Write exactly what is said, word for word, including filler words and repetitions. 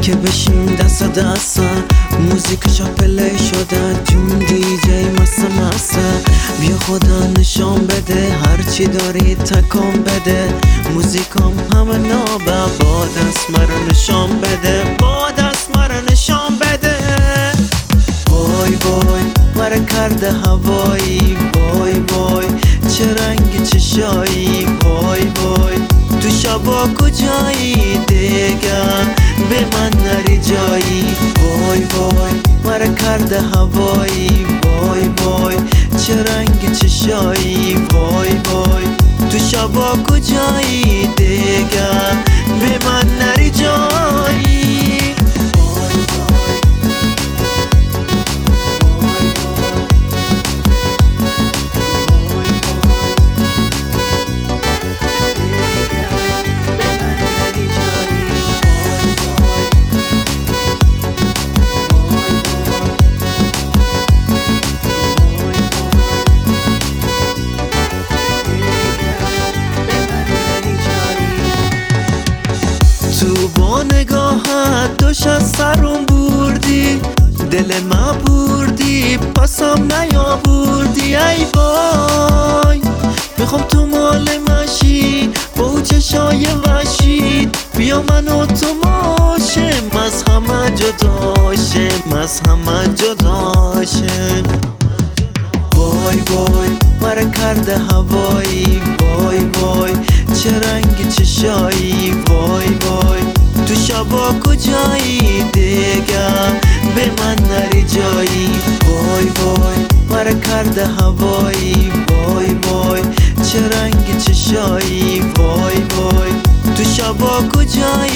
که بشیم دست دست موزیکشا پلی شده جون دی جی مسه مسه بیا خدا نشان بده هرچی داری تکان بده موزیکام همه نابه با دست مرا نشان بده با دست مرا نشان بده وای وای مرا کرده هوایی وای وای چه رنگ چشایی وای وای تو شبا کجایی دیگر به من نری جایی وای وای مرا کرده هوایی وای وای چه رنگ چشایی وای وای تو شبا کجایی دیگر به من نری جایی تو با نگاهت دوش از سرم بردی دل ما بردی پاسم نیاوردی ای وای میخوام تو مال مشی با او چشای وشید بیا من و تو ماشم از همه جداشم از همه جداشم وای وای مرا کرده هوایی وای وای چه رنگ چشایی وای وای تو شبا کجایی دیگر به من نری جایی وای وای مرا کرده هوایی وای وای چه رنگ چشایی وای وای تو شبا کجایی